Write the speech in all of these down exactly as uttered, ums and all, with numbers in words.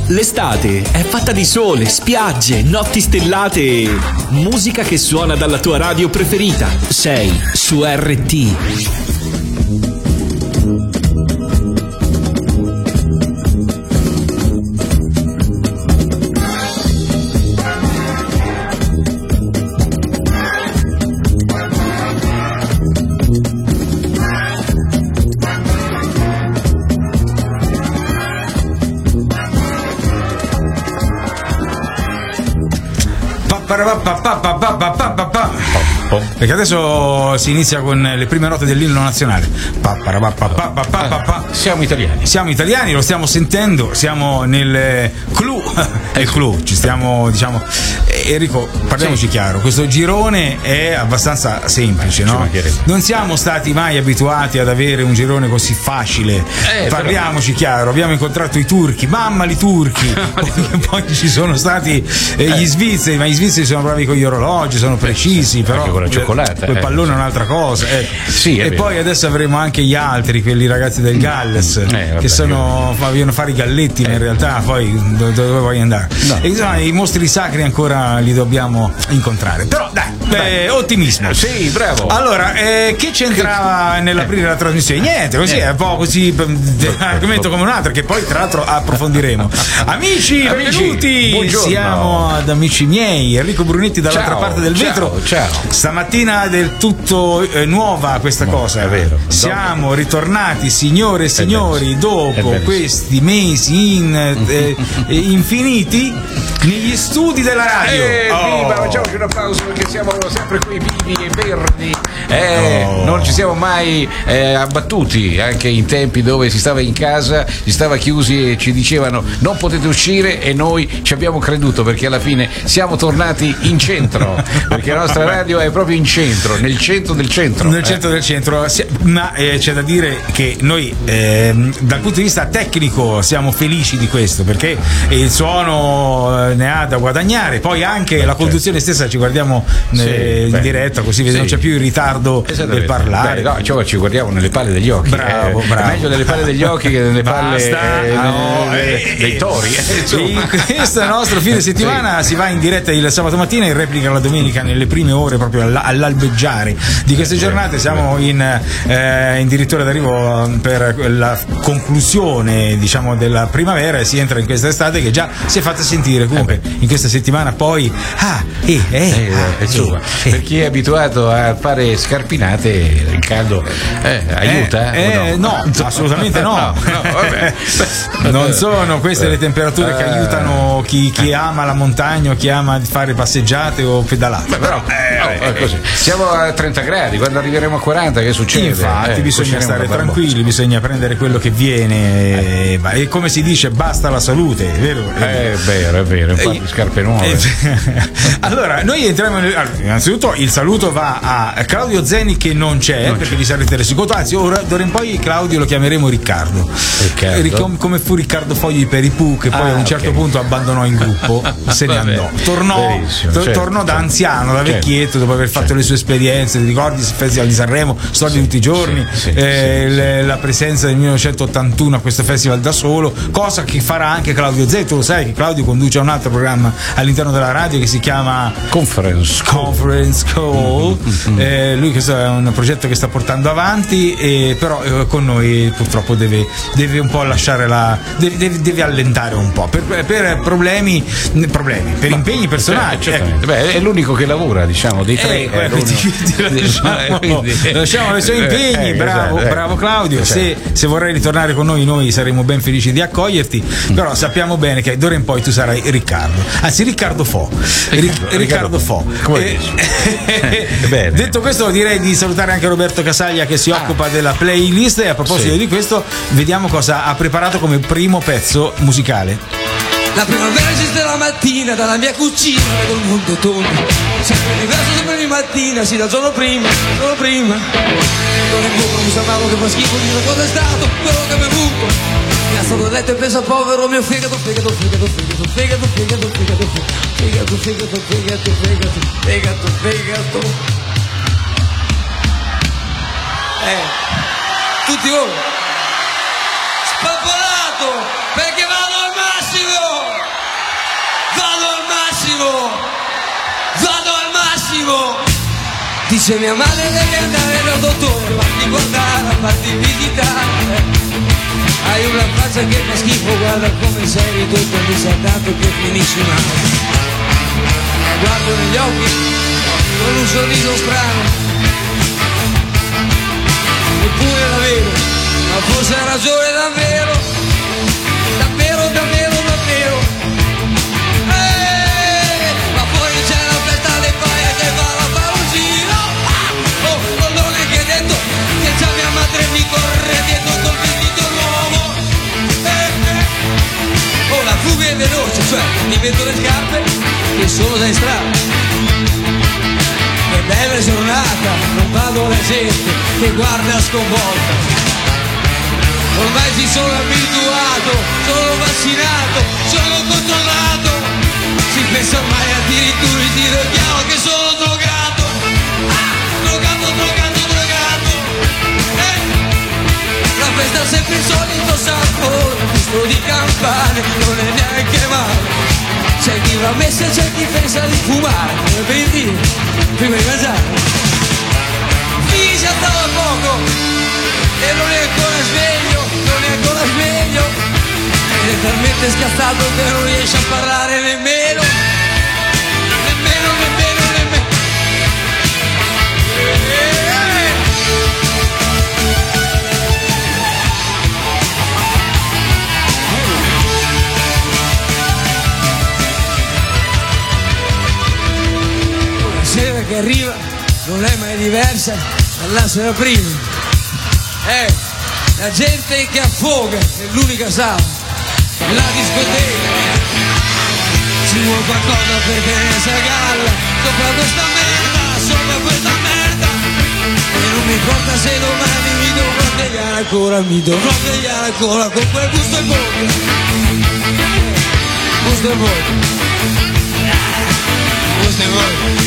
L'estate è fatta di sole, spiagge, notti stellate e musica che suona dalla tua radio preferita. Sei su R T. Perché adesso si inizia con le prime note dell'inno nazionale. Siamo italiani. Siamo italiani, lo stiamo sentendo, siamo nel clou. È il clou, ci stiamo, diciamo. Enrico, parliamoci sì. chiaro, questo girone è abbastanza semplice, no? Non siamo stati mai abituati ad avere un girone così facile. Eh, Parliamoci però... chiaro, abbiamo incontrato i turchi, mamma li turchi. poi, poi ci sono stati eh, gli svizzeri, ma gli svizzeri sono bravi con gli orologi, sono precisi, eh, però con la cioccolata, quel eh. pallone è un'altra cosa. Eh. Sì, e vero. Poi adesso avremo anche gli altri, quelli ragazzi del Galles, eh, vabbè, che sono vogliono fare i galletti, eh. ma in realtà poi dove, dove vuoi andare? No. E insomma, i mostri sacri ancora li dobbiamo incontrare. Però dai, eh, ottimismo. Sì, bravo. Allora, eh, che c'entrava nell'aprire la trasmissione? Niente, così è un po' così argomento come un altro che poi tra l'altro approfondiremo. Amici, benvenuti. Buongiorno. Siamo ad Amici miei, Enrico Brunetti dall'altra ciao, parte del ciao, vetro. Ciao. Stamattina del tutto eh, nuova questa no, cosa. È vero. Siamo ritornati, signore e signori, dopo questi mesi in, eh, infiniti negli studi della radio. Eh, oh. Viva, facciamoci un applauso perché siamo sempre qui vivi e verdi. Eh, oh. Non ci siamo mai eh, abbattuti, anche in tempi dove si stava in casa, si stava chiusi e ci dicevano non potete uscire, e noi ci abbiamo creduto perché alla fine siamo tornati in centro, perché la nostra radio è proprio in centro, nel centro del centro. Nel centro eh. del centro, ma eh, c'è da dire che noi eh, dal punto di vista tecnico siamo felici di questo, perché il suono ne ha da guadagnare, poi anche beh, la conduzione certo. stessa, ci guardiamo sì, in beh, diretta così sì. non c'è più il ritardo del parlare. Beh, no, cioè, ci guardiamo nelle palle degli occhi. Bravo, eh, bravo. È meglio nelle palle degli occhi che nelle palle eh, no, eh, dei tori. Eh, in questo nostro fine settimana sì. si va in diretta il sabato mattina, in replica la domenica nelle prime ore, proprio all'albeggiare di queste giornate. Siamo in, eh, in addirittura d'arrivo per la conclusione, diciamo, della primavera, e si entra in questa estate che già si è fatta sentire. Comunque eh in questa settimana poi ah, eh, eh, eh, ah, insomma, eh, per chi è abituato a fare scarpinate, il caldo eh, aiuta? Eh, no? no, assolutamente no. no, no vabbè. Non sono queste le temperature che aiutano chi, chi ama la montagna o chi ama fare passeggiate o pedalate. Beh, però eh, oh, così. Siamo a trenta gradi, quando arriveremo a quaranta che succede? Infatti eh, bisogna stare tranquilli, bisogna prendere quello che viene, eh. e come si dice, basta la salute, è vero? È vero, è vero, infatti eh, scarpe nuove. Allora, noi entriamo nel... allora, innanzitutto il saluto va a Claudio Zeni che non c'è, non perché c'è. Vi sarete resi conto, anzi ora d'ora in poi Claudio lo chiameremo Riccardo, Riccardo? come fu Riccardo Fogli per i Pooh, che poi ah, a un certo okay. punto abbandonò il gruppo, se ne andò, tornò, to- certo, tornò da certo. anziano, da vecchietto, certo. dopo aver fatto certo. le sue esperienze, ti ricordi il Festival di Sanremo, storia sì, di tutti i giorni, sì, sì, eh, sì, le, sì. la presenza del millenovecentottantuno a questo festival da solo, cosa che farà anche Claudio Zeni. Tu lo sai che Claudio conduce un altro programma all'interno della radio che si chiama Conference Conference Call. Mm-hmm. Eh, lui questo è un progetto che sta portando avanti, eh, però eh, con noi purtroppo deve, deve un po' lasciare la deve, deve, deve allentare un po' per, per problemi problemi per Ma, impegni personali. Certo, ecco. Beh, è l'unico che lavora, diciamo, dei tre. Eh, quindi, lasciamo, lasciamo i suoi impegni. Eh, bravo, esatto, bravo Claudio. Esatto. Se, se vorrai ritornare con noi, noi saremo ben felici di accoglierti. Mm. Però sappiamo bene che d'ora in poi tu sarai Riccardo, anzi Riccardo Fo. Riccardo, Riccardo, Riccardo Fo. Come eh, detto questo, direi di salutare anche Roberto Casaglia che si ah. occupa della playlist, e a proposito sì. di questo vediamo cosa ha preparato come primo pezzo musicale. La primavera esiste la mattina dalla mia cucina col mondo tondo, sempre diverso sempre ogni mattina, sì, dal giorno prima, dal giorno prima. Non in bocca mi sembrava che fa schifo, di cosa è stato, quello che ho bevuto. Mi ha stato detto e pensa povero mio fegato, fegato, fegato, fegato, fegato, fegato, fegato, fegato, fegato, fegato, fegato, fegato, fegato. Eh, tutti voi. Spappolato, perché vado al massimo! benissimo. Dice mia madre devi andare dal dottore, farti guardare, a farti visitare. Hai una faccia che fa schifo, guarda come sei ridotto, mi sa tanto che finisci male. La guardo negli occhi con un sorriso strano, eppure era vero, ma forse ha ragione davvero, davvero, davvero, davvero. Eeeh, ma fuori c'è la festa dei paia che va a fare un giro. Oh, non l'ho neanche detto che già mia madre mi corre dietro col vestito nuovo. Oh, la fuga è veloce, cioè mi vedo le scarpe che sono da strada. Che bella giornata, non vado alla gente che guarda sconvolta. Ormai ci sono abituato, sono vaccinato, sono controllato. Si pensa mai addirittura di dire chiaro che sono drogato. Ah, drogato, drogato, drogato. Eh, la festa è sempre il solito sapore, visto di campane, non è neanche male. C'è chi va messa e c'è chi pensa di fumare, come per dire, prima di mangiare. Finisce stava poco e non è ancora sveglio, non è ancora sveglio. Ed è talmente scazzato che non riesce a parlare nemmeno. Nemmeno, nemmeno, nemmeno. Sera che arriva non è mai diversa dalla sera prima. Eh, la gente che affoga è l'unica sala, la discoteca. Ci vuole qualcosa per tenersi a galla sopra questa merda, sopra questa merda. E non mi importa se domani mi dovrò svegliare ancora, mi dovrò svegliare ancora con quel gusto in bocca. Gusto in bocca. Gusto in bocca.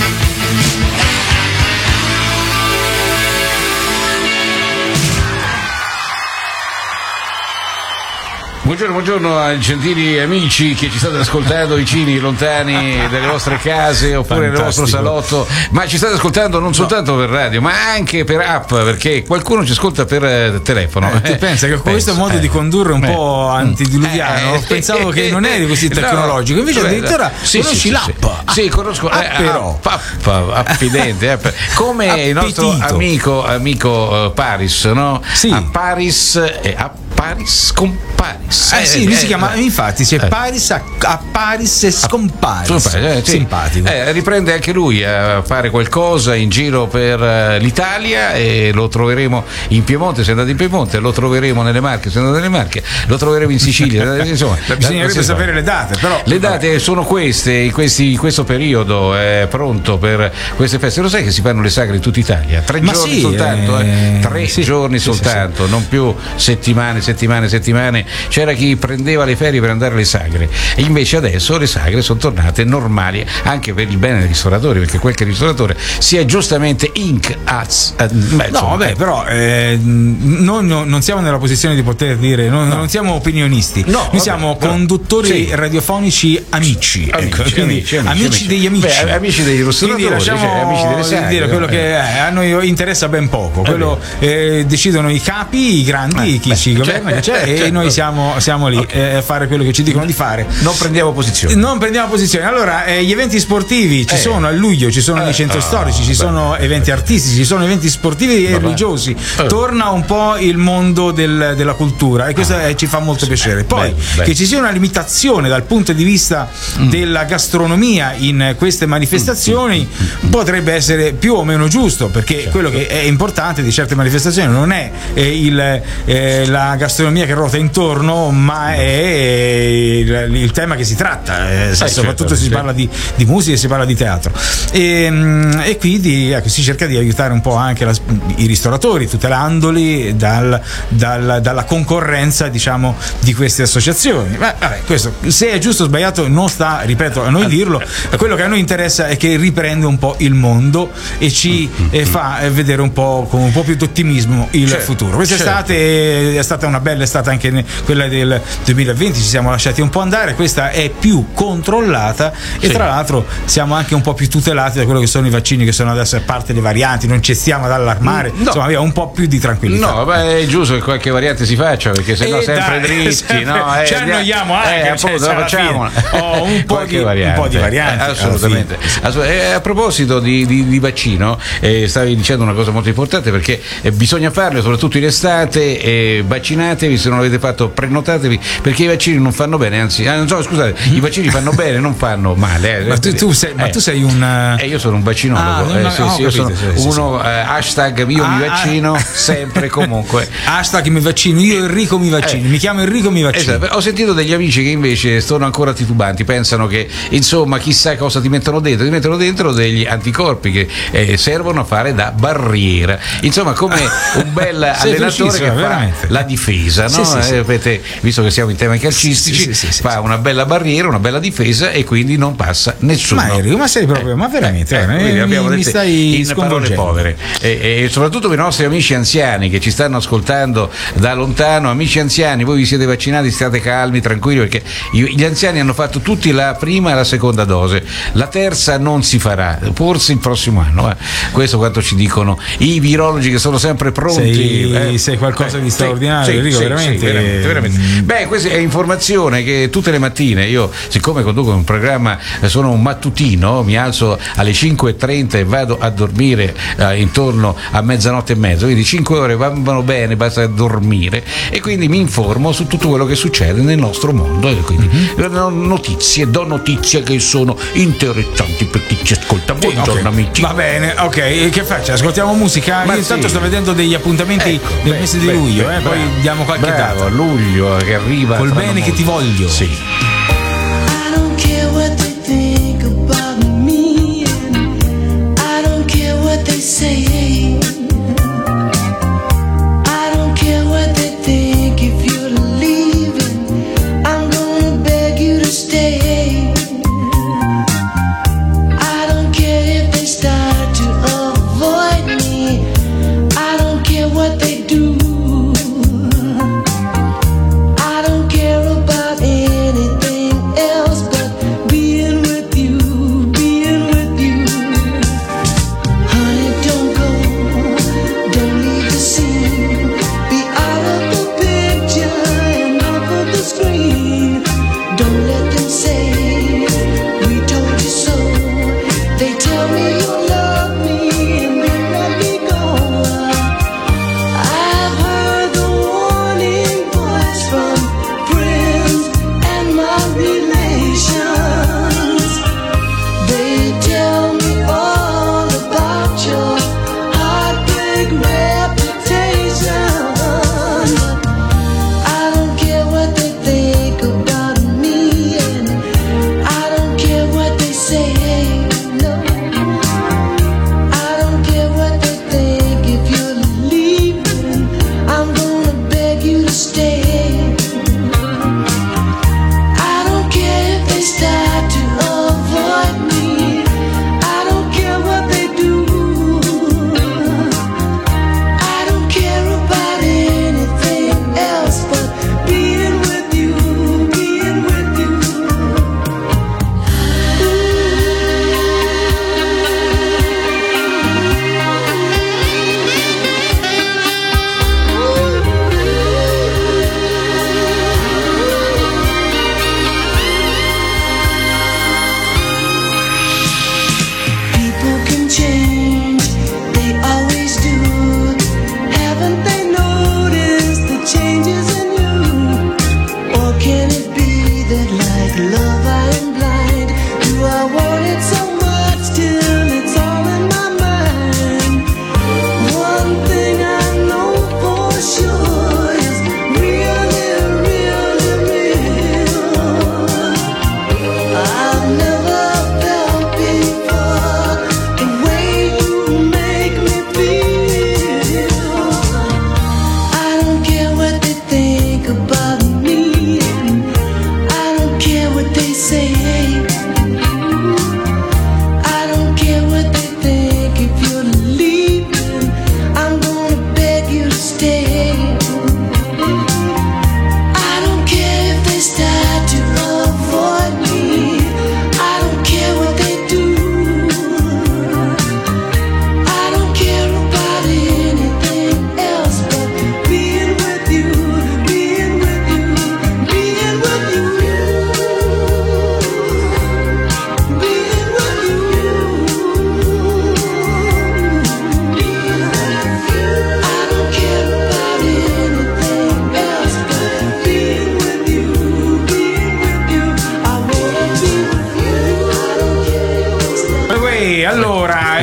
Buongiorno, buongiorno ai gentili amici che ci state ascoltando vicini, lontani dalle vostre case oppure nel vostro salotto, ma ci state ascoltando non soltanto no. per radio ma anche per app, perché qualcuno ci ascolta per eh, telefono. Eh, tu pensa che con questo modo eh, di condurre un eh, po' antidiluviano eh, pensavo eh, che non eri così tecnologico, invece no, addirittura sì, conosci sì, l'app. Sì, sì, conosco eh, però app, affidente, app. Come Appetito. Il nostro amico amico uh, Paris, no? Sì. A Paris e a Paris con Paris. Eh, eh sì, lui eh, si chiama, eh, infatti, c'è eh. Paris a, a Paris e scomparis. Eh, sì. Simpatico. Eh, riprende anche lui a fare qualcosa in giro per uh, l'Italia e lo troveremo in Piemonte, se andate in Piemonte, lo troveremo nelle Marche, se andate nelle Marche, lo troveremo in Sicilia. Insomma, bisognerebbe sapere le date, però. Le date vabbè. sono queste, in, questi, in questo periodo è pronto per queste feste. Lo sai che si fanno le sagre in tutta Italia? Tre Ma giorni sì, soltanto, eh, tre sì, giorni sì, soltanto, sì, non più settimane, settimane, settimane. C'era chi prendeva le ferie per andare alle sagre e invece adesso le sagre sono tornate normali anche per il bene dei ristoratori, perché qualche ristoratore si è giustamente inc az eh, beh, no vabbè però eh, noi no, non siamo nella posizione di poter dire no, no. non siamo opinionisti, no, noi vabbè, siamo però, conduttori sì. radiofonici amici, amici, ecco, quindi amici, amici, amici, amici degli amici, beh, amici dei ristoratori, lasciamo, cioè, amici delle sagre, dire quello eh. che eh, a noi interessa ben poco, quello eh, decidono i capi, i grandi, eh, chi beh, ci governa c'è, c'è, e certo. noi siamo, siamo lì okay. eh, a fare quello che ci dicono di fare. Non prendiamo posizione. Non prendiamo posizione. Allora, eh, gli eventi sportivi ci eh. sono a luglio, ci sono eh. nei centri oh, storici, ci beh. sono eventi artistici, ci sono eventi sportivi e religiosi. Eh. Torna un po' il mondo del, della cultura e questo eh, ci fa molto piacere. Poi beh, beh. che ci sia una limitazione dal punto di vista mm. della gastronomia in queste manifestazioni mm. potrebbe essere più o meno giusto, perché certo. quello che è importante di certe manifestazioni non è eh, il, eh, la gastronomia che ruota intorno, ma è il, il tema che si tratta, eh, eh, soprattutto certo, se si sì. parla di, di musica e si parla di teatro e, e quindi ecco, si cerca di aiutare un po' anche la, i ristoratori, tutelandoli dal, dal, dalla concorrenza, diciamo, di queste associazioni. Beh, vabbè, questo, se è giusto o sbagliato non sta, ripeto, a noi dirlo. Quello che a noi interessa è che riprende un po' il mondo e ci mm-hmm. eh, fa vedere un po' con un po' più d'ottimismo il certo, futuro. Quest'estate certo. è stata una una bella estate anche ne, quella del duemilaventi, ci siamo lasciati un po' andare, questa è più controllata e sì. Tra l'altro siamo anche un po' più tutelati da quello che sono i vaccini che sono adesso, a parte le varianti, non ci stiamo ad allarmare, no. Insomma abbiamo un po' più di tranquillità. No, beh, è giusto che qualche variante si faccia, perché sennò eh sempre dai, dritti, sempre, no? Eh, ci annoiamo anche, eh, cioè, appunto, facciamo oh, un, po di, un po' di varianti. Eh, assolutamente. Eh, a proposito di, di, di vaccino, eh, stavi dicendo una cosa molto importante, perché eh, bisogna farlo soprattutto in estate, eh, vaccinatevi, se non l'avete fatto prenotatevi, perché i vaccini non fanno bene, anzi, ah, non so, scusate, i vaccini fanno bene, non fanno male. Eh. Ma, tu, tu sei, ma eh. tu sei un... Eh, io sono un vaccinologo, ah, eh, ma, sì, oh, sì, io capito, sono sì, uno sì. Eh, hashtag io ah, mi vaccino, ah, sempre comunque. Hashtag mi vaccino, io Enrico mi vaccino, eh. mi chiamo Enrico mi vaccino. Esatto. Ho sentito degli amici che invece sono ancora titubanti, pensano che insomma chissà cosa ti mettono dentro, ti mettono dentro degli anticorpi che eh, servono a fare da barriera, insomma come un bel allenatore che fa veramente. La difesa, no? Sì, sì, sì. Eh, avete, visto che siamo in tema calcistici, sì, sì, sì, sì, fa sì. una bella barriera, una bella difesa e quindi non passa nessuno. Ma Enrico, ma sei proprio, ma veramente, eh, eh, eh, mi, mi stai in parole povere e, e soprattutto per i nostri amici anziani che ci stanno ascoltando da lontano. Amici anziani, voi vi siete vaccinati, state calmi, tranquilli, perché gli anziani hanno fatto tutti la prima e la seconda dose, la terza non si farà, forse il prossimo anno, eh. Questo quanto ci dicono i virologi che sono sempre pronti. Sei, eh. sei qualcosa eh, di straordinario, sì, Enrico, sì, veramente. Sì, veramente, veramente. Beh, questa è informazione che tutte le mattine io, siccome conduco un programma, sono un mattutino, mi alzo alle cinque e trenta e vado a dormire eh, intorno a mezzanotte e mezzo, quindi cinque ore vanno bene, basta dormire, e quindi mi informo su tutto quello che succede nel nostro mondo, e quindi mm-hmm. notizie, do notizie che sono interessanti per chi ci ascolta. Buongiorno, okay. amici. Va bene, ok, e che faccia? Ascoltiamo musica? Ma io intanto sì. sto vedendo degli appuntamenti Ecco, del beh, mese di beh, luglio, beh, eh, poi bravo, diamo qualche bravo, data. luglio che arriva Col bene molto. che ti voglio. Sì. I don't care what they think about me, I don't care what they say, I don't care what they think. If you're leaving, I'm gonna beg you to stay. I don't care if they start to avoid me, I don't care what they do. I don't care about anything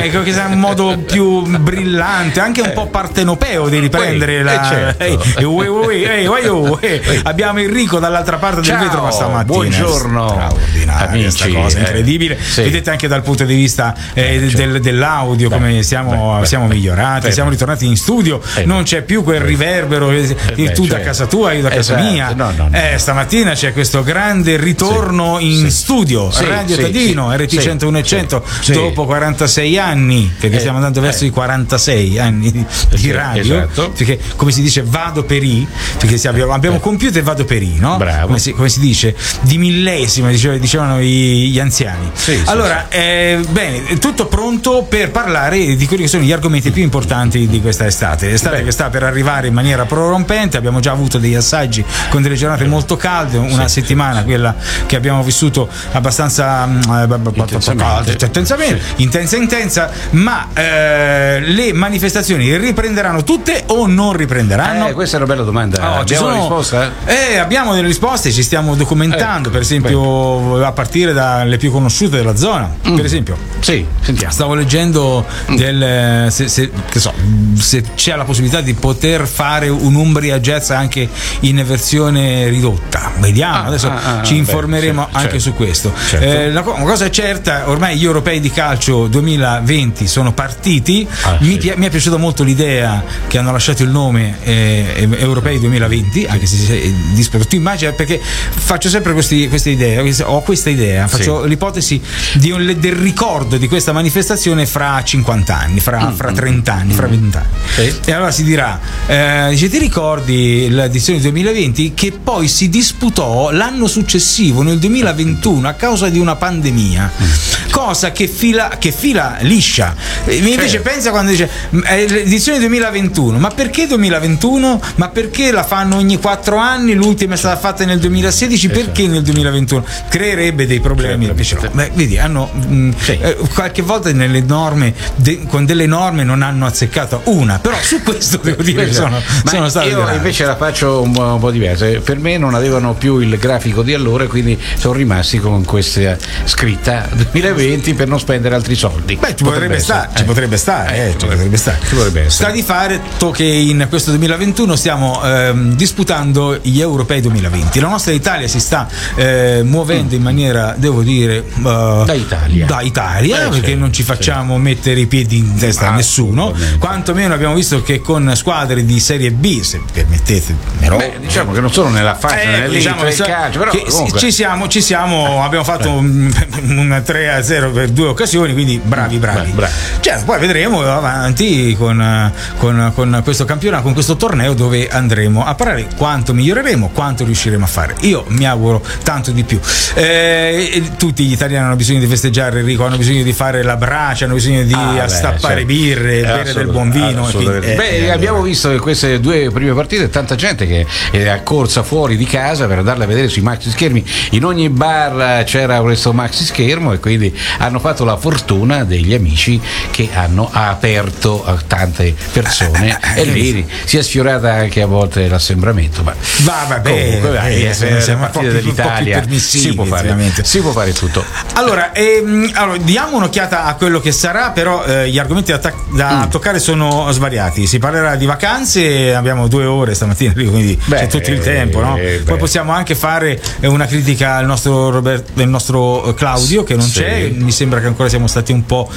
ecco, che sia un modo più brillante, anche un po' partenopeo di riprendere la. Certo. Ehi, ehi, ehi, ehi, ehi, ehi. Abbiamo Enrico dall'altra parte del Ciao, vetro ma stamattina. buongiorno, straordinaria amici, sta cosa, eh, incredibile. sì. Vedete anche dal punto di vista eh, Beh, del, dell'audio beh, come siamo, beh, siamo beh, migliorati, beh, siamo ritornati in studio, eh, non c'è più quel riverbero, eh, beh, tu da certo. casa tua, io da casa Esatto, mia. no, no, no. Eh, stamattina c'è questo grande ritorno Sì, in sì. studio, Sì, Radio sì, Tadino, sì, R T centouno e cento, sì. dopo quarantasei anni, perché Eh, stiamo andando verso eh. i quarantasei anni di, di Sì, radio, esatto. perché come si dice vado per i, perché se abbiamo, abbiamo compiuto e vado per i, no? Bravo. Come si, come si dice? Di millesima, dicevano, dicevano i- gli anziani. Sì, sì, allora, eh, bene, tutto pronto per parlare di quelli che sono gli argomenti più importanti di questa estate. Estate Beh. che sta per arrivare in maniera prorompente, abbiamo già avuto degli assaggi con delle giornate molto calde, una settimana, quella che abbiamo vissuto abbastanza mm, eh, b- b- Intensamente. calda, intensamente, intensa intensa, ma eh, le manifestazioni riprenderanno tutte o non riprenderanno? Eh, questa è una bella domanda. Oh, ci Abbiamo sono- una risposta? Eh, abbiamo delle risposte, ci stiamo documentando, Ecco, per esempio a partire dalle più conosciute della zona. Mm. Per esempio, Sì, sentiamo. stavo leggendo del, se, se- che so, se c'è la possibilità di poter fare un'Umbria Jazz anche in versione ridotta. Vediamo, Ah, adesso ah, ah, ci beh, informeremo sì, anche certo. su questo. Certo. Eh, la co- una cosa è certa, ormai gli europei di calcio duemilaventi sono partiti. Ah, mi, sì. pia- mi è piaciuta molto l'idea che hanno lasciato il nome eh, Europei duemilaventi, anche se si è disperso. Tu immagina, perché faccio sempre questi- queste idee, ho questa idea, faccio Sì. l'ipotesi di un- del ricordo di questa manifestazione fra cinquanta anni, fra, fra trenta anni, fra venti anni. Sì. E allora si dirà, eh, dice, ti ricordi l'edizione duemilaventi che poi si disputò l'anno successivo, nel duemilaventuno, a causa di una pandemia, cosa che fila, che fila liscia. E invece Certo. pensa quando dice "M- è l'edizione duemilaventuno, ma perché duemilaventuno? Ma perché la fanno ogni quattro anni? L'ultima è stata fatta nel duemilasedici, perché nel duemilaventuno? Creerebbe dei problemi. Certo. Invece no. Beh, vedi, hanno mh, Sì. eh, qualche volta nelle norme, de- con delle norme non hanno azzeccato una, però su questo devo dire che Questa- sono, ma sono stato io invece la faccio un po', un po' diversa. Per me non avevano più il grafico di allora, quindi sono rimasti con questa scritta duemilaventi per non spendere altri soldi. Beh, ci potrebbe, essere. stare, ci Eh. potrebbe stare, eh, ci potrebbe stare. Ci potrebbe essere. Sta di fare to che in questo duemilaventuno stiamo ehm, disputando gli europei duemilaventi. La nostra Italia si sta eh, muovendo in maniera, devo dire, eh, Da Italia. da Italia, Eh, perché sì, non ci facciamo mettere i piedi in testa a nessuno. Assolutamente. Quantomeno abbiamo visto che con squadre di Serie B, se permettete, però. Beh, diciamo che non sono nella fascia, Eh, nell'elite diciamo del che- calcio, però che comunque. ci siamo, ci siamo, abbiamo fatto un, un tre a zero per due occasioni, quindi bravi, bravi. Beh, bravi. Certo, poi vedremo avanti con, con, con questo campionato, con questo torneo, dove andremo a parlare quanto miglioreremo, quanto riusciremo a fare. Io mi auguro tanto di più. Eh, e tutti gli italiani hanno bisogno di festeggiare, Enrico, hanno bisogno di fare la brace, hanno bisogno di Ah, beh, stappare certo. birre, Eh, bere del buon vino. e assolutamente. quindi, eh, Beh, eh, abbiamo allora. visto che queste due prime partite tanta gente che è accorsa fuori di casa per andarle a vedere sui maxi schermi. In ogni bar c'era questo maxi schermo e quindi hanno fatto la fortuna degli amici che hanno aperto a tante persone e lì si è sfiorata anche a volte l'assembramento. Ma Va, vabbè, comunque, vai, eh, eh, siamo- le siamo un po' partite più- un po' più dell'Italia permissivi, si può fare, ultimamente. si può fare tutto. Allora, ehm, allora, diamo un'occhiata a quello che sarà, però eh, gli argomenti da, ta- da Mm. toccare sono svariati. Si parlerà di vacanze, abbiamo due ore stamattina, quindi Beh, c'è tutto il tempo, no? eh, Poi beh. possiamo anche fare eh, una critica al nostro, Robert, del nostro eh, Claudio, che non Sì. c'è. Mi sembra che ancora siamo stati un po'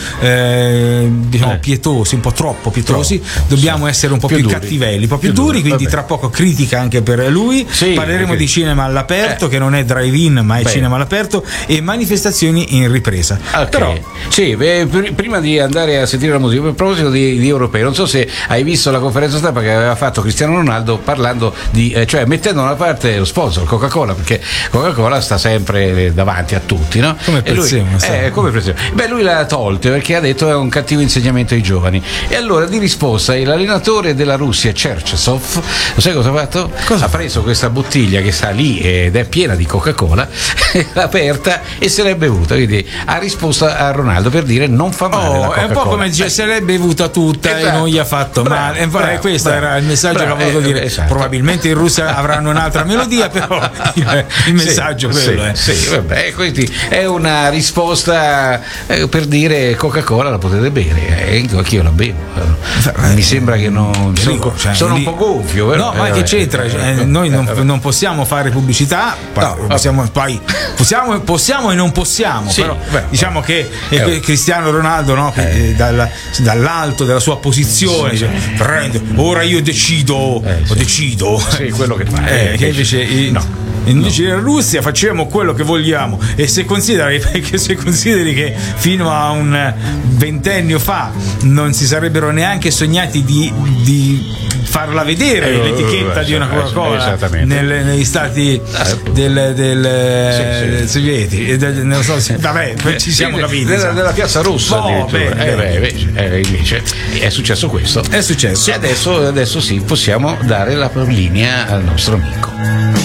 eh, diciamo Eh. pietosi, un po' troppo pietosi. Troppo, Dobbiamo sì. essere un po' Più più, duri. cattivelli, un po' più, Più duri, duri, quindi vabbè. tra poco critica anche per lui. Sì, Parleremo perché- di cinema all'aperto, Eh. che non è drive-in, ma è Beh. cinema all'aperto, e manifestazioni in ripresa. Ok. Però Sì, beh, pr- prima di andare a sentire la musica, a proposito di, di europei, non so se hai visto la conferenza stampa che aveva fatto Cristiano Ronaldo parlando di, eh, cioè mettendo da una parte lo sponsor Coca-Cola, perché Coca-Cola sta sempre davanti a tutti, no? Come E lui- Prezzemolo, sa. eh, come Prezzemolo. Beh, lui l'ha tolto perché ha detto è un cattivo insegnamento ai giovani. E allora di risposta l'allenatore della Russia, Cherchesov, lo sai cosa ha fatto? Cosa? Ha preso questa bottiglia che sta lì ed è piena di Coca-Cola, l'ha aperta e se l'è bevuta, quindi ha risposto a Ronaldo per dire non fa male la oh, è Coca-Cola. un po' come dice, Eh, se l'è bevuta tutta e Esatto. non gli ha fatto Bravo, male. Eh, bravo, questo bravo. era il messaggio Bravo, che avevo voluto eh, dire. esatto. Probabilmente in Russia avranno un'altra melodia, però il, il messaggio sì, quello sì, è. sì, vabbè, quindi è una risposta eh, per dire Coca-Cola Coca-Cola la potete bere, eh, anche io la bevo. Mi sembra che non sono, cioè, sono lì, un po' gonfio, vero? No, ma eh, che c'entra? Cioè, noi non, non possiamo fare pubblicità, No, possiamo, poi possiamo, possiamo e non possiamo, sì, però beh, diciamo che eh, Cristiano Ronaldo, no, che eh. dal, dall'alto della sua posizione, sì, dice, prende, ora io decido, eh, sì. decido. Sì, quello che fa. Eh, Eh, che invece eh, no. Invece in Russia facciamo quello che vogliamo, e se consideri, perché se consideri che fino a un ventennio fa non si sarebbero neanche sognati di, di farla vedere eh, l'etichetta eh, di una Coca-Cola nelle, negli stati del, del sì, sì. sovietici, del, non so se, vabbè, ci siamo sì, capiti della, della Piazza Rossa, no, bene, eh, bene. Beh, invece, eh, invece è successo questo, è successo e adesso, adesso sì, possiamo dare la linea al nostro amico.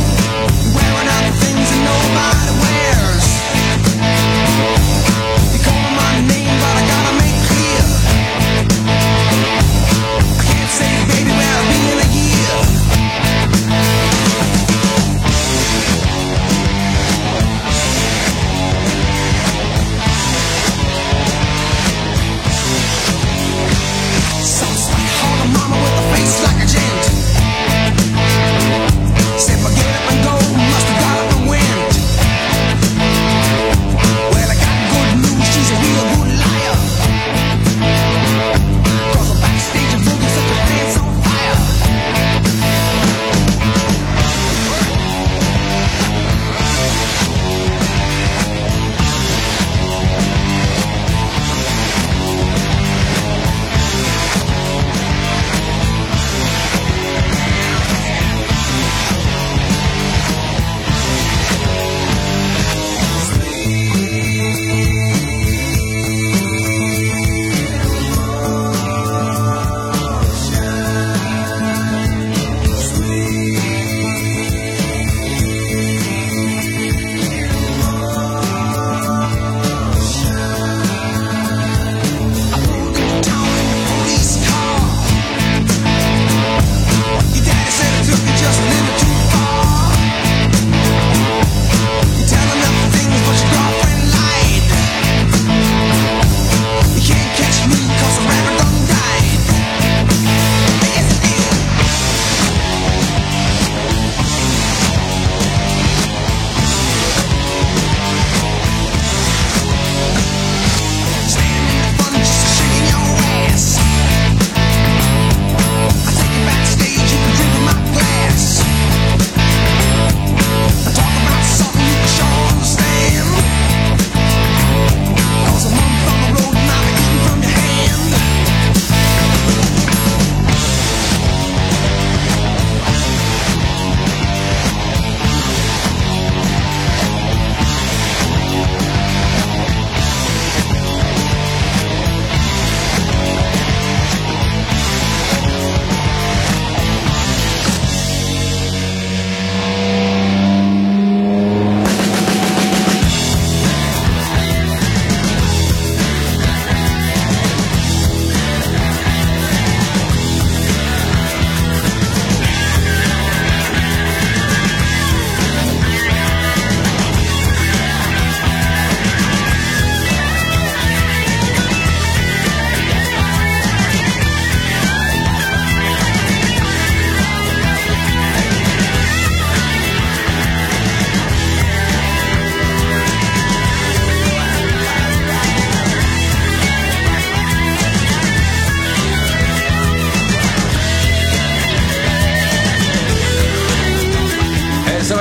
Wearing out the things that nobody wears.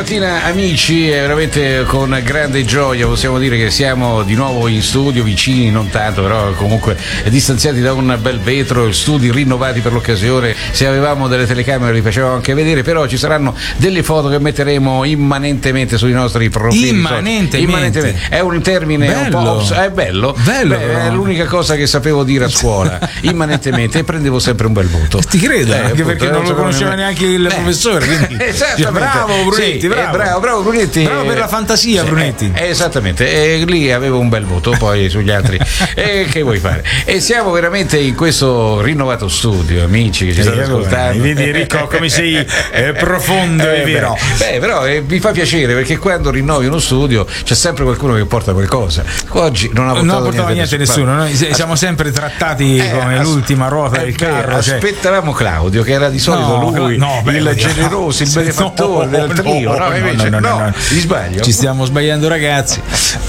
Stamattina, amici, è veramente con grande gioia possiamo dire che siamo di nuovo in studio, vicini non tanto, però comunque distanziati da un bel vetro, studi rinnovati per l'occasione. Se avevamo delle telecamere li facevamo anche vedere, però ci saranno delle foto che metteremo immanentemente sui nostri profili. Immanentemente. Immanentemente. È un termine bello. un po' obs- è bello. Bello. Beh, è l'unica cosa che sapevo dire a scuola. Immanentemente, e prendevo sempre un bel voto. Ti credo, Eh, anche appunto, perché non lo conosceva ne- neanche il Eh. professore. Quindi... Esattamente. Bravo Brunetti, Sì, bravo. eh, bravo, bravo Brunetti. Bravo per la fantasia, Sì, Brunetti. eh, esattamente, e lì avevo un bel voto, poi sugli altri. E che vuoi fare? E siamo veramente in questo rinnovato studio, amici che ci state ascoltando. Vedi Enrico come sei eh, profondo, Eh, è vero. Beh, beh, però eh, mi fa piacere perché quando rinnovi uno studio c'è sempre qualcuno che porta qualcosa. Oggi non ha portato, non ha portato niente, nessuno, noi se- siamo sempre trattati Eh, come as- l'ultima ruota eh, del beh, carro. Cioè... Aspettavamo Claudio, che era di solito No, lui, no, beh, il no. generoso, il No, benefattore del no, trio. No, no, invece, no, no, no, no. mi sbaglio. Ci stiamo sbagliando, ragazzi.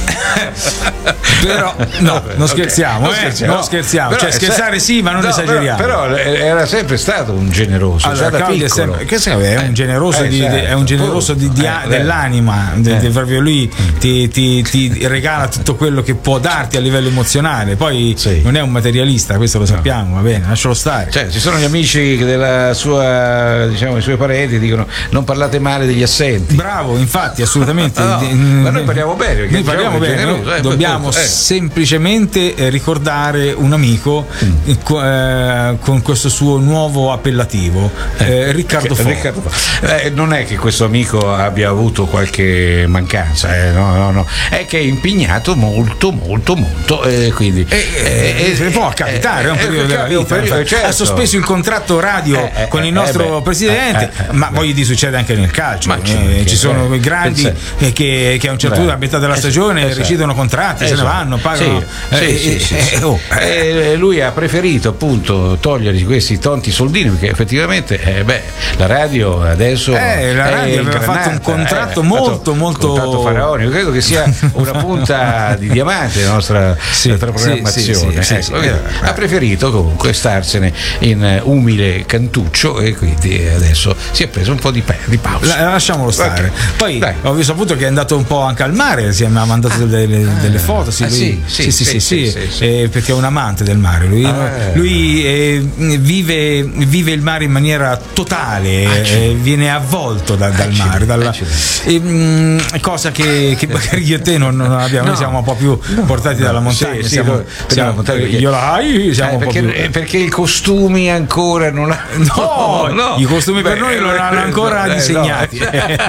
Però no, non Ok, scherziamo, non eh, scherziamo. non scherziamo. Però Cioè, è scherzare se- sì, ma non no, esageriamo. Però, però era sempre stato un generoso, Allora, già da Claudio è, piccolo. sempre, che sai, è un generoso, Eh, di, certo, è un generoso di- di- eh, dell'anima, eh. de- de- proprio lui ti, ti- ti regala tutto quello che può darti a livello emozionale. Poi Sì. non è un materialista, questo lo sappiamo, va bene, lascialo stare. Cioè, ci sono gli amici della sua, diciamo, i suoi parenti dicono non parlate male degli assenti. Bravo, infatti, assolutamente. No, Di- ma noi parliamo bene, perché Noi parliamo diciamo che è bene, generoso, eh, dobbiamo appunto, eh. semplicemente eh, ricordare un amico Mm. eh, co- eh, con questo suo nuovo appellativo, eh, Riccardo Fo. Riccardo Fo. Eh, non è che questo amico abbia avuto qualche mancanza, eh, no, no, no. È che è impegnato molto, molto, molto. Eh, quindi, Eh, eh, può capitare, è un eh, periodo della capita, un vita. periodo, infatti. certo. Ha sospeso il contratto radio Eh, eh, con il eh, nostro beh, presidente, eh, eh, ma beh. voglio dire, succede anche nel calcio. Ma ci Eh, mancherebbe, ci sono eh. i grandi Pensa- eh, che, che a un certo Beh, punto, a metà della eh, stagione, esatto. recedono contratti, se ne Esatto. vanno, pagano. Sì, eh, sì, eh, sì, eh, sì. oh, Eh, lui ha preferito appunto togliergli questi tonti soldini perché effettivamente eh, beh, la radio adesso Eh, la è radio aveva ingranata, fatto un contratto eh, molto, fatto un molto- contratto faraonico. Credo che sia una punta di diamante la nostra, Sì, nostra sì, programmazione. sì, sì, Ecco, sì, quindi sì. ha preferito comunque starsene in eh, umile cantuccio e quindi adesso si è preso un po' di, pe- di pausa. La- lasciamolo stare. Ok. Poi Dai. ho saputo che è andato un po' anche al mare, si è- mi ha mandato delle, delle foto. Sì, Ah, lui- sì, sì, sì, sì, sì, sì. eh, perché è un amante del mare. Lui, Ah. lui, eh, vive, vive il mare in maniera totale, eh, viene avvolto da- dal Accidenti, mare, dalla- accidenti. e, mh, cosa che, che magari io e te non, non abbiamo. No. Noi siamo un po' più portati dalla montagna. Sì, sì, siamo, no, siamo- no, montagna perché- io la hai, siamo Eh, un po' perché, più. eh, perché i costumi ancora non hanno. No, i costumi per noi non hanno ancora eh, no. disegnati.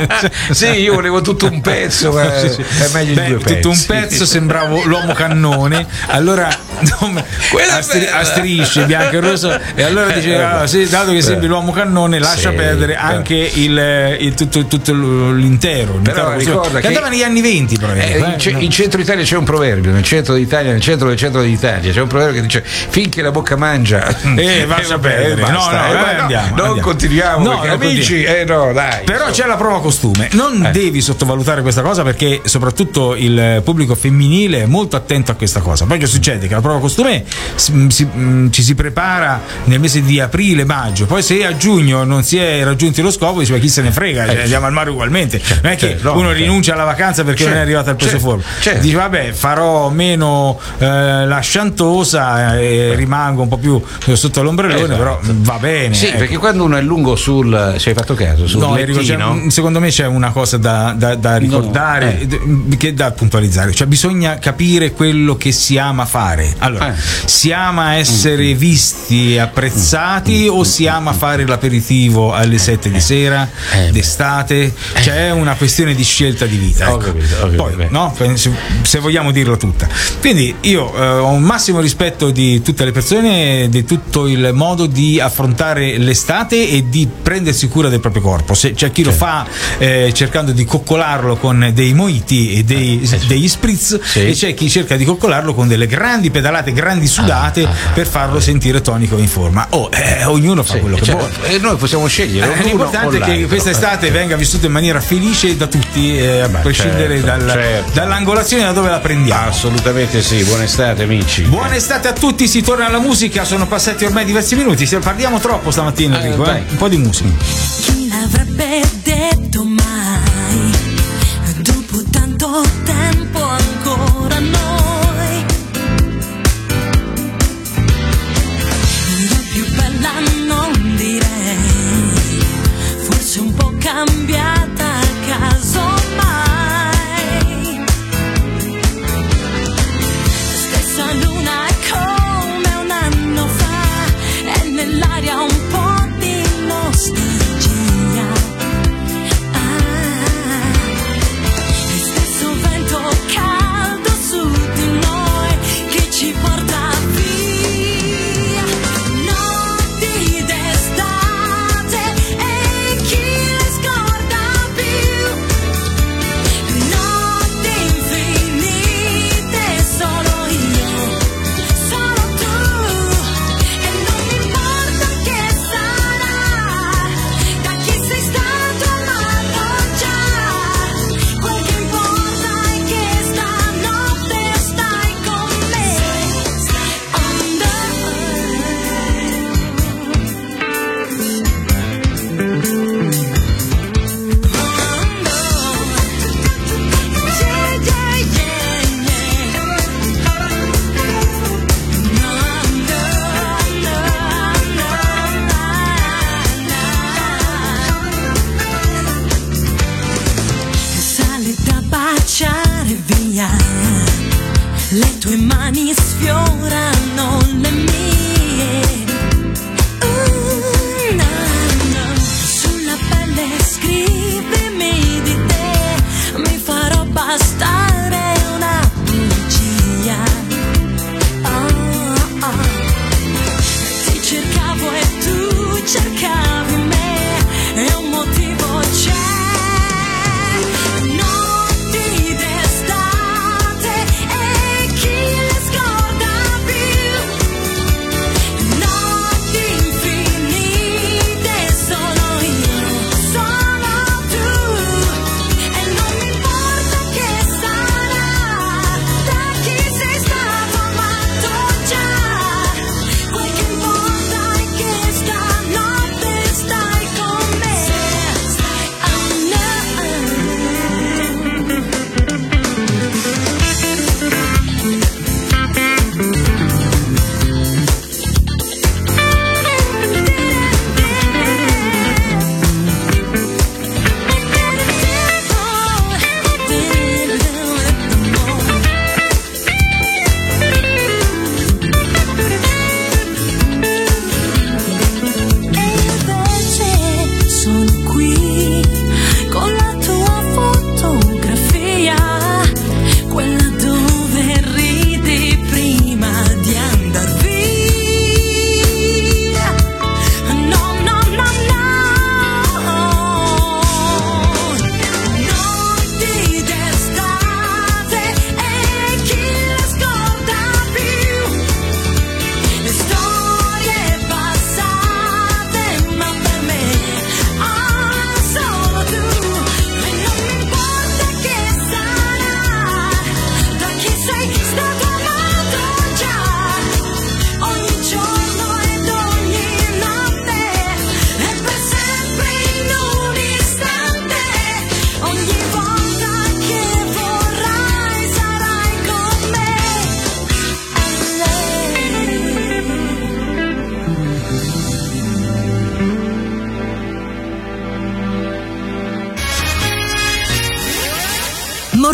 Sì, io volevo tutto un pezzo, ma Sì, sì. è meglio Beh, di due pezzi. tutto un pezzo, sembravo l'uomo cannone. Allora no, Quella a, stri- bella. a strisce bianco e rosso, e allora diceva: Eh, sì, dato che sembri l'uomo cannone, lascia Sì, perdere però- anche il, il- tutto, tutto l'intero. Però l'intero ricorda che- cantava negli anni venti, Eh, probabilmente. in, ce- in centro Italia c'è un proverbio, nel centro d'Italia, nel centro del centro d'Italia c'è un proverbio che dice finché la bocca mangia Eh, lascia vabbè, perdere. basta, No, no, eh, eh, ma no, andiamo, non andiamo. continuiamo No, perché non amici eh no dai Però insomma. c'è la prova costume, non Eh. devi sottovalutare questa cosa perché soprattutto il pubblico femminile è molto attento a questa cosa. Poi che succede? Che la prova costume si- si- mh, ci si prepara nel mese di aprile, maggio, poi se a giugno non si è raggiunti lo scopo, dice ma chi se ne frega, cioè, andiamo al mare ugualmente. Non è che certo, no, uno certo. rinuncia alla vacanza perché Certo, non è arrivato al peso certo, forma. certo. Dice vabbè, farò meno eh, la sciantosa e rimango un po' più sotto l'ombrellone, Esatto. però va bene. Sì, ecco. perché quando uno è lungo sul ci hai fatto caso sul No, Enrico, c'è- lettino secondo me c'è una cosa da, da- da ricordare, eh. d- che da puntualizzare, cioè bisogna capire quello che si ama fare. Allora, Eh. si ama essere visti e apprezzati o si ama fare l'aperitivo alle sette di sera, Eh. d'estate? C'è una questione di scelta di vita. Ho ecco. capito, ho capito. Poi, no? se, se vogliamo dirla tutta. Quindi io eh, ho un massimo rispetto di tutte le persone, di tutto il modo di affrontare l'estate e di prendersi cura del proprio corpo. Se c'è chi lo fa eh, cercando di coccolarlo con dei mojiti e dei, degli spritz, Sì. e c'è chi cerca di coccolarlo con delle grandi pedalate, grandi sudate per farlo sentire tonico e in forma. Oh, eh, ognuno fa quello che Cioè, vuole. e noi possiamo scegliere Eh, uno l'importante o è che l'altro. questa estate venga vissuta in maniera felice da tutti, eh, a Beh, prescindere certo, dal- certo. dall'angolazione da dove la prendiamo. Assolutamente sì, buona estate amici. Buona estate a tutti, si torna alla musica, sono passati ormai diversi minuti, se parliamo troppo stamattina, Eh, Enrico, eh? dai. Un po' di musica. Chi l'avrebbe detto mai?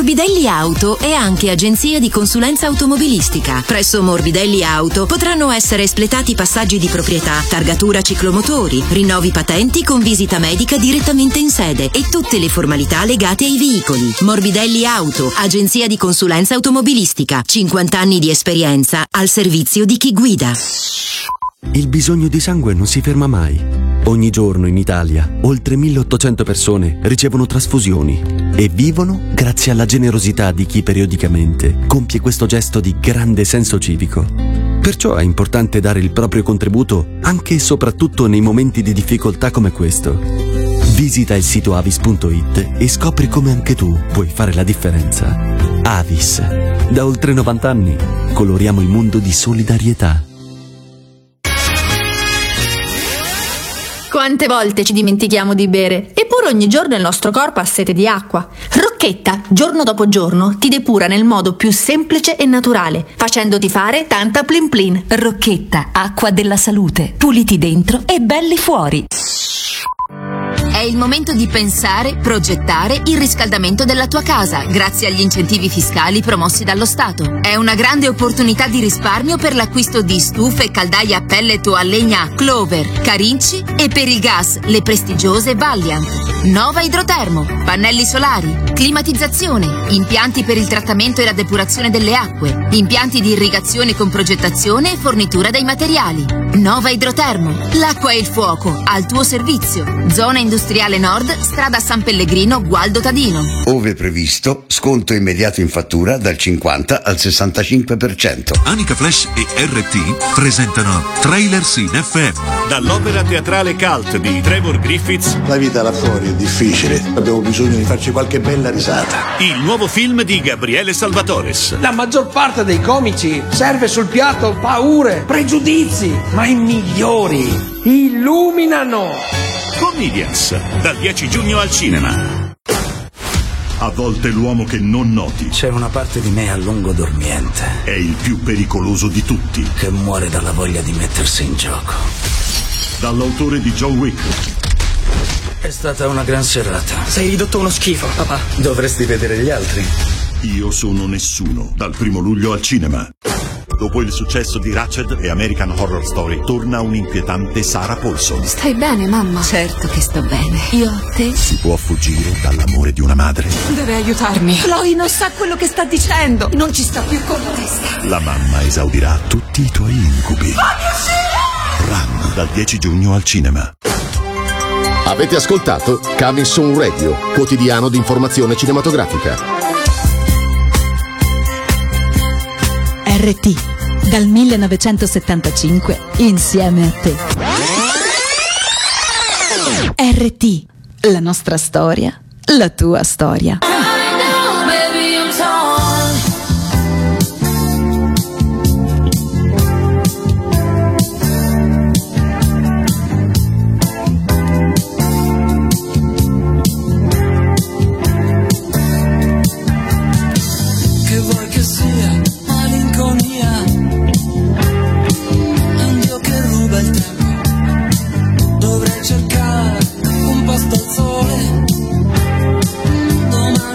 Morbidelli Auto è anche agenzia di consulenza automobilistica. Presso Morbidelli Auto potranno essere espletati passaggi di proprietà, targatura ciclomotori, rinnovi patenti con visita medica direttamente in sede e tutte le formalità legate ai veicoli. Morbidelli Auto, agenzia di consulenza automobilistica. cinquanta anni di esperienza al servizio di chi guida. Il bisogno di sangue non si ferma mai. Ogni giorno in Italia oltre milleottocento persone ricevono trasfusioni e vivono grazie alla generosità di chi periodicamente compie questo gesto di grande senso civico. Perciò è importante dare il proprio contributo anche e soprattutto nei momenti di difficoltà come questo. Visita il sito avis punto it e scopri come anche tu puoi fare la differenza. Avis. Da oltre novanta anni coloriamo il mondo di solidarietà. Quante volte ci dimentichiamo di bere, eppure ogni giorno il nostro corpo ha sete di acqua. Rocchetta, giorno dopo giorno, ti depura nel modo più semplice e naturale, facendoti fare tanta plin plin. Rocchetta, acqua della salute. Puliti dentro e belli fuori. È il momento di pensare, progettare il riscaldamento della tua casa grazie agli incentivi fiscali promossi dallo Stato. È una grande opportunità di risparmio per l'acquisto di stufe e caldaie a pellet o a legna Clover, Carinci e per il gas le prestigiose Valiant. Nova Idrotermo, pannelli solari, climatizzazione, impianti per il trattamento e la depurazione delle acque, impianti di irrigazione con progettazione e fornitura dei materiali. Nova Idrotermo, l'acqua e il fuoco al tuo servizio. Zona Industriale Nord, strada San Pellegrino, Gualdo Tadino. Ove previsto, sconto immediato in fattura dal cinquanta al sessantacinque per cento. Anica Flash e R T presentano Trailers in F M. Dall'opera teatrale cult di Trevor Griffiths. La vita là fuori è difficile, abbiamo bisogno di farci qualche bella risata. Il nuovo film di Gabriele Salvatores. La maggior parte dei comici serve sul piatto paure, pregiudizi, ma i migliori illuminano. Comedians, dal dieci giugno al cinema. A volte l'uomo che non noti. C'è una parte di me a lungo dormiente. È il più pericoloso di tutti. Che muore dalla voglia di mettersi in gioco. Dall'autore di John Wick. È stata una gran serata. Sei ridotto uno schifo, papà. Dovresti vedere gli altri. Io sono nessuno. Dal primo luglio al cinema. Dopo il successo di Ratched e American Horror Story, torna un'inquietante Sarah Paulson. Stai bene, mamma? Certo che sto bene. Io a te? Si può fuggire dall'amore di una madre? Deve aiutarmi. Chloe non sa quello che sta dicendo. Non ci sta più con la testa. La mamma esaudirà tutti i tuoi incubi. Fammi uscire! Run, dal dieci giugno al cinema. Avete ascoltato Coming Soon Radio, quotidiano di informazione cinematografica. R T, dal millenovecentosettantacinque, insieme a te. R T, la nostra storia, la tua storia. Dovrei cercare un posto al sole domani.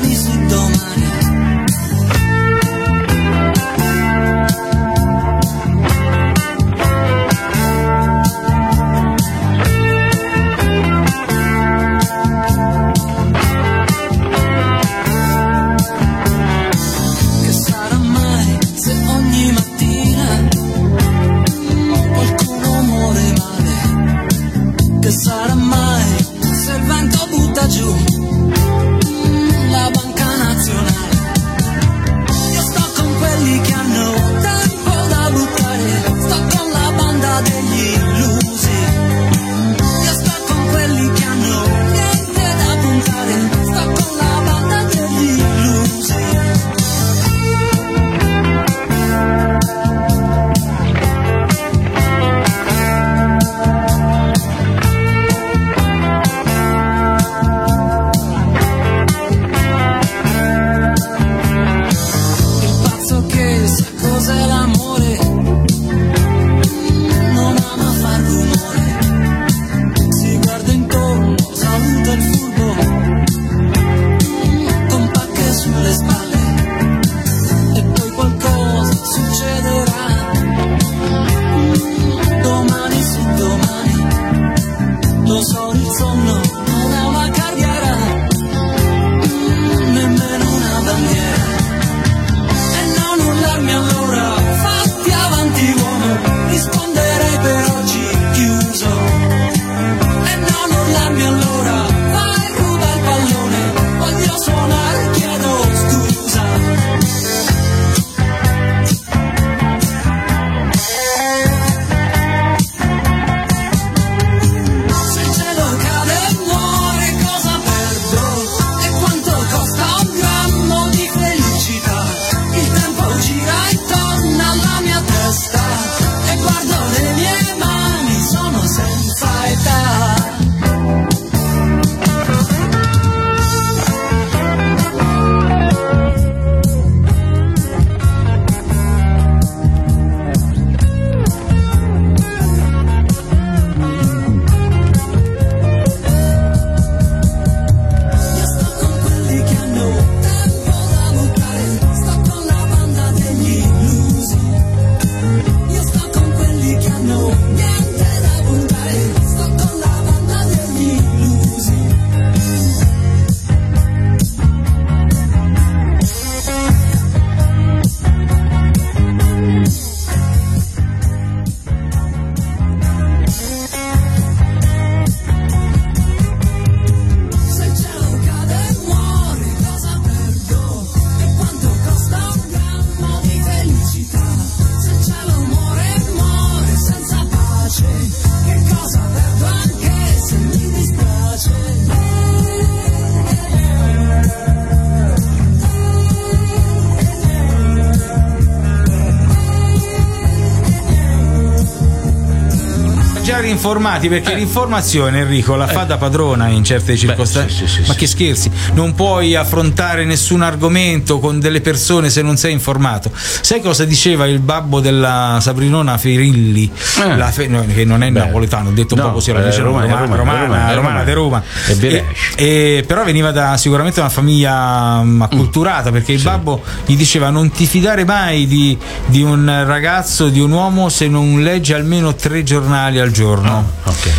già rinformati, perché eh. l'informazione, Enrico, la fa da padrona in certe circostanze. Beh, sì, sì, sì, ma sì, che scherzi, non puoi affrontare nessun argomento con delle persone se non sei informato. Sai cosa diceva il babbo della Sabrinona Ferilli, eh. la fe, no, che non è Beh. napoletano, detto no, poco, si era eh, romana, romana, romana, romana, romana di Roma, e, e, però veniva da sicuramente una famiglia um, acculturata, perché il sì. babbo gli diceva: non ti fidare mai di, di un ragazzo, di un uomo, se non legge almeno tre giornali al giorno. Oh, okay.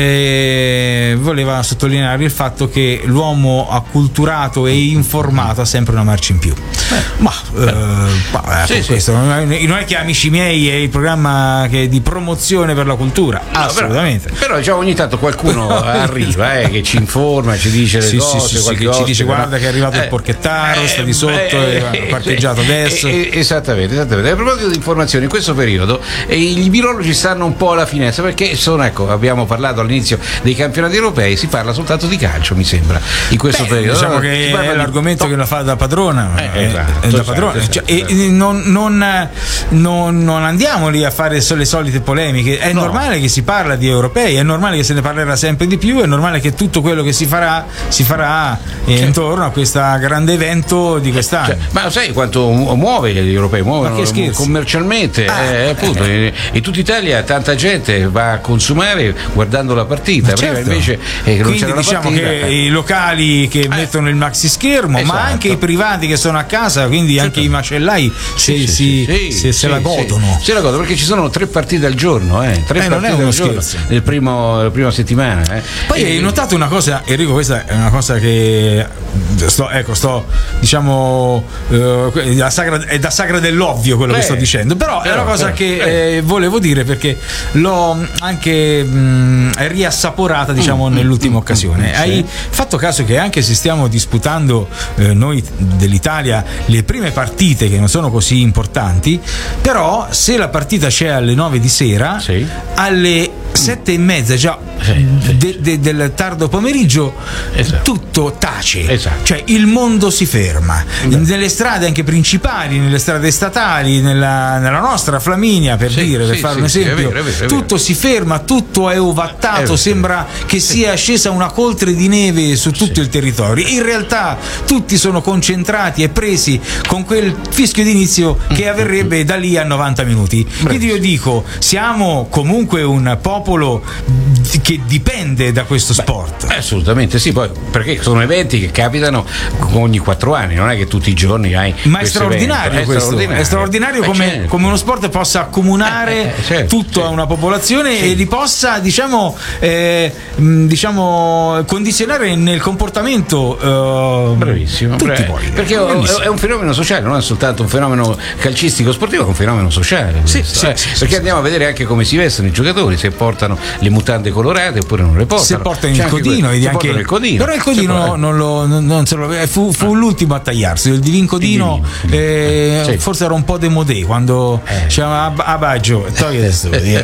E voleva sottolineare il fatto che l'uomo acculturato e informato ha sempre una marcia in più. Beh, ma eh, bah, sì, questo, sì. non è che Amici miei è il programma che di promozione per la cultura, no, assolutamente. Però, però diciamo, ogni tanto qualcuno arriva eh, che ci informa, ci dice le sì, cose, sì, sì, che ci dice guarda che è arrivato eh, il porchettaro, eh, sta di sotto, eh, è parcheggiato sì, adesso. Eh, esattamente, esattamente. A proposito di informazioni, in questo periodo eh, i virologi stanno un po' alla finestra, perché sono, ecco, abbiamo parlato all'inizio dei campionati europei, si parla soltanto di calcio, mi sembra, in questo Beh, periodo. Diciamo che è l'argomento di... che la fa da padrona, eh, esatto, è da padrona. Esatto, cioè, esatto. E non, non, non, non andiamo lì a fare le solite polemiche, è no. normale che si parla di europei, è normale che se ne parlerà sempre di più, è normale che tutto quello che si farà si farà cioè, intorno a questo grande evento di quest'anno. Cioè, ma sai quanto muove gli europei? Muovono commercialmente, ah, eh, appunto, eh. in tutta Italia tanta gente va a consumare guardando la partita, certo. prima invece eh, non quindi c'era diciamo la partita, che eh. i locali che eh. mettono il maxi schermo, esatto. ma anche i privati che sono a casa, quindi certo. anche i macellai se, sì, si, sì, se, sì, se sì, la godono. Sì. Se la godono, perché ci sono tre partite al giorno, eh. tre eh, partite non è uno al giorno scherzo. nel primo, la prima settimana. Eh. Poi hai notato una cosa, Enrico, questa è una cosa che sto, ecco, sto diciamo eh, la sagra, è da sagra dell'ovvio quello Beh, che sto dicendo, però, però è una cosa però, che eh, volevo dire, perché l'ho anche mh, riassaporata, diciamo, mm, nell'ultima mm, occasione. Mm, hai sì. fatto caso che anche se stiamo disputando eh, noi dell'Italia le prime partite che non sono così importanti, però se la partita c'è alle nove di sera, sì. alle sette e mezza già sì, sì. De, de, del tardo pomeriggio, esatto. tutto tace, esatto. cioè il mondo si ferma. Beh. Nelle strade anche principali, nelle strade statali, nella, nella nostra Flaminia, per sì, dire, sì, per fare sì, un esempio, sì, è vero, è vero, è vero. tutto si ferma, tutto è ovattato, è vero, sembra che sì. sia scesa una coltre di neve su tutto sì. il territorio. In realtà tutti sono concentrati e presi con quel fischio d'inizio che avverrebbe da lì a novanta minuti. Quindi io dico, siamo comunque un popolo che dipende da questo Beh, sport. Assolutamente sì, poi perché sono eventi che capitano ogni quattro anni, non è che tutti i giorni hai. Ma è straordinario, è questo, straordinario, è straordinario come, certo. come uno sport possa accomunare eh, eh, certo, tutta certo. una popolazione sì. e li possa, diciamo, eh, diciamo condizionare nel comportamento. Uh, Bravissimo, tutti brav- poi, perché è un fenomeno sociale, non è soltanto un fenomeno calcistico sportivo, è un fenomeno sociale. Sì, sì, eh, sì, perché sì, andiamo sì. a vedere anche come si vestono i giocatori, se portano le mutande colorate oppure non le portano. Se portano il codino, que- anche il codino, però il codino non lo, non, non se lo, fu, fu ah. l'ultimo a tagliarsi. Il divin codino eh, sì. forse era un po' demodé quando eh. diceva ah baggio, togli adesso. Quindi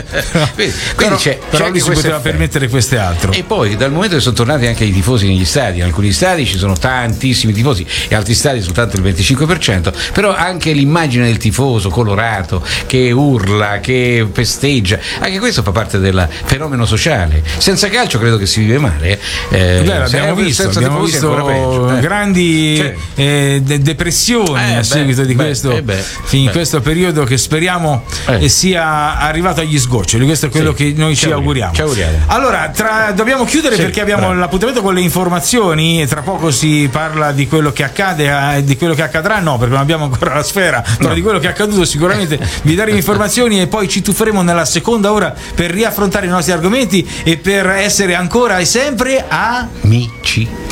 però, c'è, però c'è lui si poteva effetto. permettere queste altre. E poi dal momento che sono tornati anche i tifosi negli stadi, in alcuni stadi ci sono tantissimi tifosi e altri stadi soltanto il venticinque per cento, però anche l'immagine del tifoso colorato che urla, che festeggia, anche questo fa parte del fenomeno sociale. Senza calcio credo che si vive male. Eh, Beh, abbiamo visto, abbiamo visto peggio, eh. grandi cioè. eh, de- depressioni eh, a seguito beh, di questo, beh, beh, in beh. questo periodo che speriamo eh. sia arrivato agli sgoccioli. Questo è quello sì. che noi ci, ci auguriamo. Ci auguriamo. Allora, tra, dobbiamo chiudere sì, perché abbiamo bravo. l'appuntamento con le informazioni e tra poco si parla di quello che accade, eh, di quello che accadrà, no, perché non abbiamo ancora la sfera, però no. di quello che è accaduto sicuramente vi daremo informazioni e poi ci tufferemo nella seconda ora per riaffrontare i nostri argomenti e per essere ancora e sempre amici.